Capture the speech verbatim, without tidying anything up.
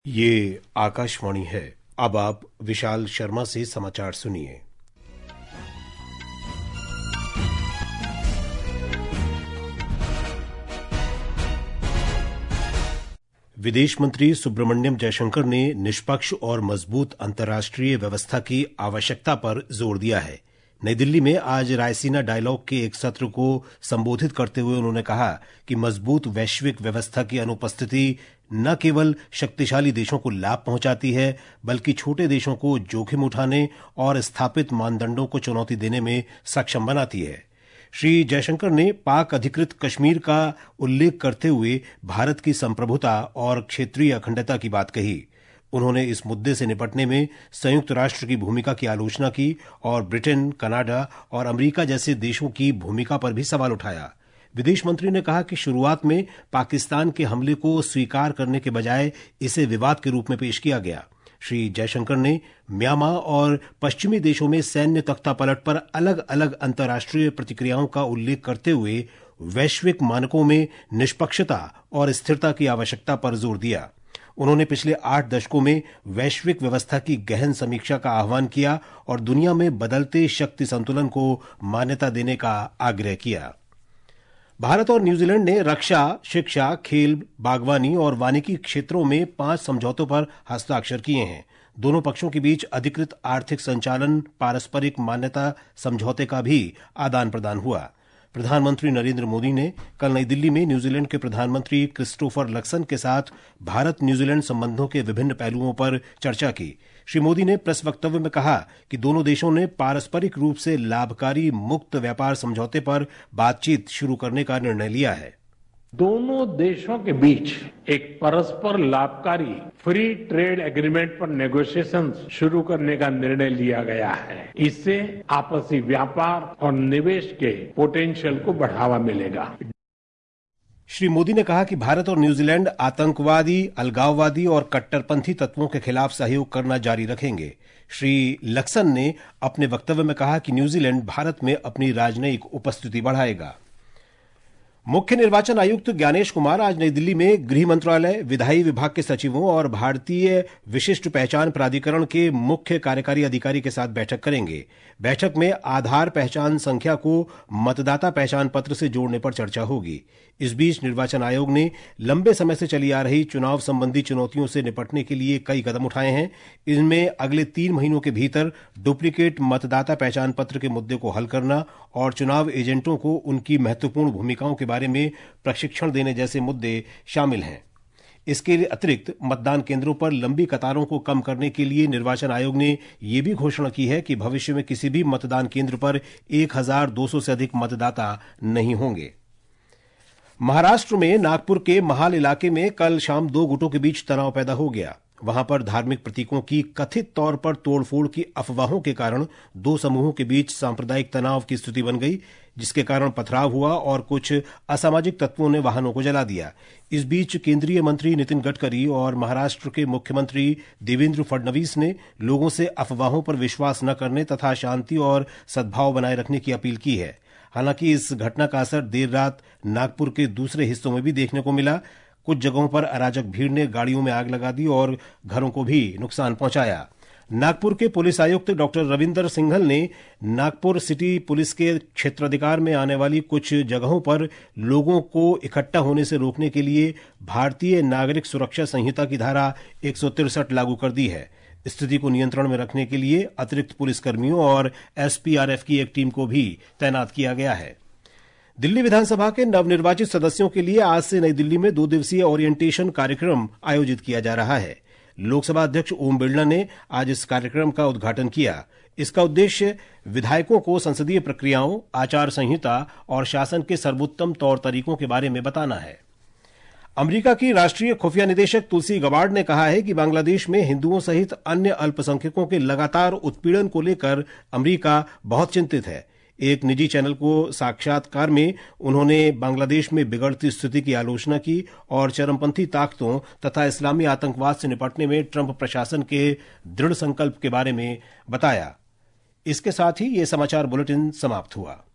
ये आकाशवाणी है। अब आप विशाल शर्मा से समाचार सुनिए। विदेश मंत्री सुब्रमण्यम जयशंकर ने निष्पक्ष और मजबूत अंतर्राष्ट्रीय व्यवस्था की आवश्यकता पर जोर दिया है। नई दिल्ली में आज रायसीना डायलॉग के एक सत्र को संबोधित करते हुए उन्होंने कहा कि मजबूत वैश्विक व्यवस्था की अनुपस्थिति न केवल शक्तिशाली देशों को लाभ पहुंचाती है, बल्कि छोटे देशों को जोखिम उठाने और स्थापित मानदंडों को चुनौती देने में सक्षम बनाती है। श्री जयशंकर ने पाक अधिकृत कश्मीर का उल्लेख करते हुए भारत की संप्रभुता और क्षेत्रीय अखंडता की बात कही। उन्होंने इस मुद्दे से निपटने में संयुक्त राष्ट्र की भूमिका की आलोचना की और ब्रिटेन, कनाडा और अमेरिका जैसे देशों की भूमिका पर भी सवाल उठाया। विदेश मंत्री ने कहा कि शुरुआत में पाकिस्तान के हमले को स्वीकार करने के बजाय इसे विवाद के रूप में पेश किया गया। श्री जयशंकर ने म्यांमा और पश्चिमी देशों में सैन्य तख्तापलट पर अलग अलग अंतर्राष्ट्रीय प्रतिक्रियाओं का उल्लेख करते हुए वैश्विक मानकों में निष्पक्षता और स्थिरता की आवश्यकता पर जोर दिया। उन्होंने पिछले आठ दशकों में वैश्विक व्यवस्था की गहन समीक्षा का आह्वान किया और दुनिया में बदलते शक्ति संतुलन को मान्यता देने का आग्रह किया। भारत और न्यूजीलैंड ने रक्षा, शिक्षा, खेल, बागवानी और वानिकी क्षेत्रों में पांच समझौतों पर हस्ताक्षर किए हैं। दोनों पक्षों के बीच अधिकृत आर्थिक संचालन पारस्परिक मान्यता समझौते का भी आदान प्रदान हुआ। प्रधानमंत्री नरेंद्र मोदी ने कल नई दिल्ली में न्यूजीलैंड के प्रधानमंत्री क्रिस्टोफर लक्सन के साथ भारत न्यूजीलैंड संबंधों के विभिन्न पहलुओं पर चर्चा की। श्री मोदी ने प्रेस वक्तव्य में कहा कि दोनों देशों ने पारस्परिक रूप से लाभकारी मुक्त व्यापार समझौते पर बातचीत शुरू करने का निर्णय लिया है। दोनों देशों के बीच एक परस्पर लाभकारी फ्री ट्रेड एग्रीमेंट पर नेगोशिएशन शुरू करने का निर्णय लिया गया है। इससे आपसी व्यापार और निवेश के पोटेंशियल को बढ़ावा मिलेगा। श्री मोदी ने कहा कि भारत और न्यूजीलैंड आतंकवादी, अलगाववादी और कट्टरपंथी तत्वों के खिलाफ सहयोग करना जारी रखेंगे। श्री लक्सन ने अपने वक्तव्य में कहा कि न्यूजीलैंड भारत में अपनी राजनयिक उपस्थिति बढ़ाएगा। मुख्य निर्वाचन आयुक्त ज्ञानेश कुमार आज नई दिल्ली में गृह मंत्रालय, विधायी विभाग के सचिवों और भारतीय विशिष्ट पहचान प्राधिकरण के मुख्य कार्यकारी अधिकारी के साथ बैठक करेंगे। बैठक में आधार पहचान संख्या को मतदाता पहचान पत्र से जोड़ने पर चर्चा होगी। इस बीच निर्वाचन आयोग ने लंबे समय से चली आ रही चुनाव संबंधी चुनौतियों से निपटने के लिए कई कदम उठाए हैं। इनमें अगले तीन महीनों के भीतर डुप्लीकेट मतदाता पहचान पत्र के मुद्दे को हल करना और चुनाव एजेंटों को उनकी महत्वपूर्ण भूमिकाओं के बारे में प्रशिक्षण देने जैसे मुद्दे शामिल हैं। इसके अतिरिक्त मतदान केंद्रों पर लंबी कतारों को कम करने के लिए निर्वाचन आयोग ने यह भी घोषणा की है कि भविष्य में किसी भी मतदान केंद्र पर एक हजार दो सौ से अधिक मतदाता नहीं होंगे। महाराष्ट्र में नागपुर के महाल इलाके में कल शाम दो गुटों के बीच तनाव पैदा हो गया। वहां पर धार्मिक प्रतीकों की कथित तौर पर तोड़फोड़ की अफवाहों के कारण दो समूहों के बीच सांप्रदायिक तनाव की स्थिति बन गई, जिसके कारण पथराव हुआ और कुछ असामाजिक तत्वों ने वाहनों को जला दिया। इस बीच केंद्रीय मंत्री नितिन गडकरी और महाराष्ट्र के मुख्यमंत्री देवेंद्र फडणवीस ने लोगों से अफवाहों पर विश्वास न करने तथा शांति और सद्भाव बनाए रखने की अपील की है। हालांकि इस घटना का असर देर रात नागपुर के दूसरे हिस्सों में भी देखने को मिला। कुछ जगहों पर अराजक भीड़ ने गाड़ियों में आग लगा दी और घरों को भी नुकसान पहुंचाया। नागपुर के पुलिस आयुक्त डॉक्टर रविंदर सिंघल ने नागपुर सिटी पुलिस के क्षेत्राधिकार में आने वाली कुछ जगहों पर लोगों को इकट्ठा होने से रोकने के लिए भारतीय नागरिक सुरक्षा संहिता की धारा एक सौ तिरसठ लागू कर दी है। स्थिति को नियंत्रण में रखने के लिए अतिरिक्त पुलिसकर्मियों और एसपीआरएफ की एक टीम को भी तैनात किया गया है। दिल्ली विधानसभा के नवनिर्वाचित सदस्यों के लिए आज से नई दिल्ली में दो दिवसीय ओरिएंटेशन कार्यक्रम आयोजित किया जा रहा है। लोकसभा अध्यक्ष ओम बिरला ने आज इस कार्यक्रम का उद्घाटन किया। इसका उद्देश्य विधायकों को संसदीय प्रक्रियाओं, आचार संहिता और शासन के सर्वोत्तम तौर तरीकों के बारे में बताना है। अमेरिका की राष्ट्रीय खुफिया निदेशक तुलसी गबार्ड ने कहा है कि बांग्लादेश में हिंदुओं सहित अन्य अल्पसंख्यकों के लगातार उत्पीड़न को लेकर अमेरिका बहुत चिंतित है। एक निजी चैनल को साक्षात्कार में उन्होंने बांग्लादेश में बिगड़ती स्थिति की आलोचना की और चरमपंथी ताकतों तथा इस्लामी आतंकवाद से निपटने में ट्रंप प्रशासन के दृढ़ संकल्प के बारे में बताया। इसके साथ ही ये समाचार बुलेटिन समाप्त हुआ।